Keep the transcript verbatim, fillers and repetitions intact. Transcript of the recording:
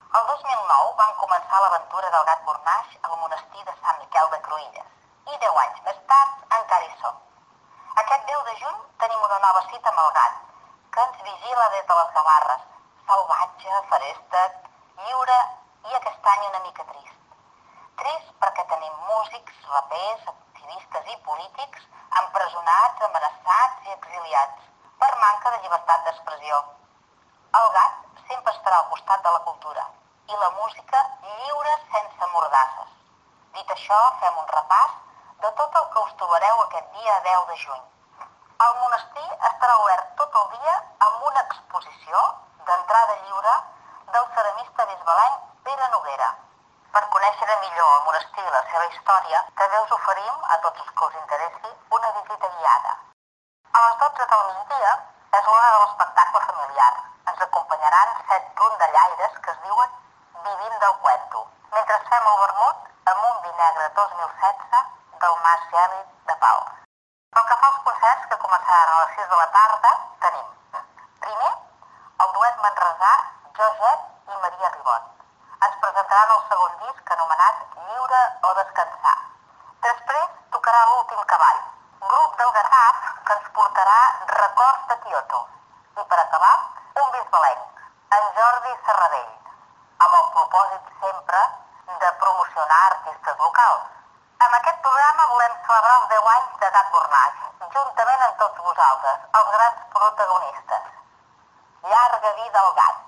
El dos mil nou van començar l'aventura del gat Bornàs al monestir de Sant Miquel de Cruïlles i deu anys més tard encara hi som. Aquest deu de juny tenim una nova cita amb el gat, que ens vigila des de les Gavarres, salvatge, feréstec, lliure i aquest any una mica trist. Trist perquè tenim músics, rapers, activistes i polítics empresonats, amenaçats i exiliats per manca de llibertat d'expressió. El gat sempre estarà al costat de la cultura i la música lliure sense mordasses. Dit això, fem un repàs de tot el que us trobareu aquest dia deu de juny. El monestir estarà obert tot el dia amb una exposició d'entrada lliure del ceramista bisbalenc Pere Noguera. Per conèixer millor el monestir i la seva història, també us oferim, a tots els que us interessi, una visita guiada. A les dotze del migdia és l'hora de l'espectacle familiar. Ens acompanyaran set rondallaires que es diuen Vivim del Cuento, mentre fem el vermut amb un vi negre dos mil setze del Mas Gèlid de Pau. Pel que fa als concerts que començaran a les sis de la tarda, tenim primer el duet manresà Joset i Maria Ribot. Ens presentaran el segon disc anomenat Lliure o Descansar. Després tocarà l'últim cavall, grup del Garraf que ens portarà Records de Kyoto. I per acabar, un bisbalenc, en Jordi Serradell, amb el propòsit sempre de promocionar artistes locals. Amb aquest programa volem celebrar els deu anys de Gat Bornàs, juntament amb tots vosaltres, els grans protagonistes. Llarga vida al gat!